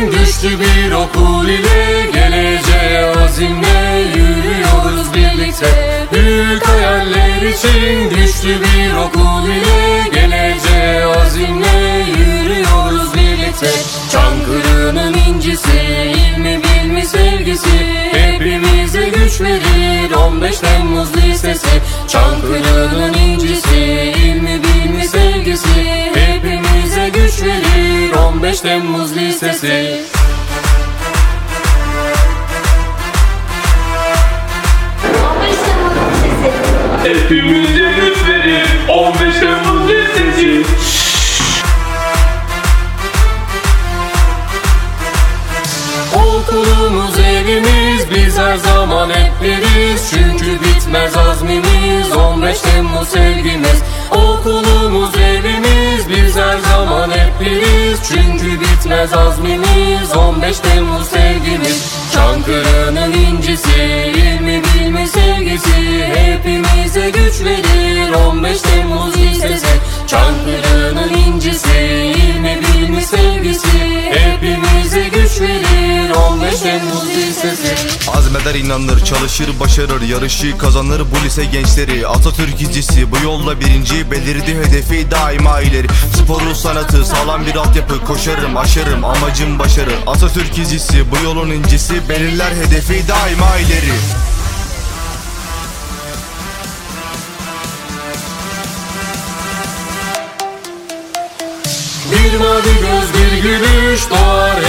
için güçlü bir okul ile, geleceğe azimle yürüyoruz birlikte. Büyük hayaller için güçlü bir okul ile, geleceğe azimle yürüyoruz birlikte. Çankırı'nın incisi, ilmi bilmi sevgisi hepimize güç verir 15 Temmuz Lisesi. Çankırı'nın incisi, ilmi bilmi sevgisi hepimize güç verir 15 Temmuz Lisesi. Hepimize güç verir 15 Temmuz Lisesi. Okulumuz evimiz, biz her zaman hep biriz. Çünkü bitmez azmimiz, 15 Temmuz sevgimiz. Okulumuz evimiz, biz her zaman hep biriz. Çünkü bitmez azmimiz, 15 Temmuz sevgimiz. Çankırı'nın incisi, ilmi bilmi sevgisi hepimize güç verir 15 Temmuz Lisesi. Çankırı'nın incisi, ilmi bilmi sevgisi hepimize güç verir 15 Temmuz Lisesi. Azmeder inanır, çalışır başarır, yarışı kazanır bu lise gençleri. Atatürk izcisi, bu yolla birinci, belirdi hedefi daima ileri. Sporu sanatı, sağlam bir altyapı, koşarım aşarım amacım başarı. Atatürk izcisi, bu yolun incisi, belirler hedefi daima ileri. Bir mavi göz, bir gülüş doğar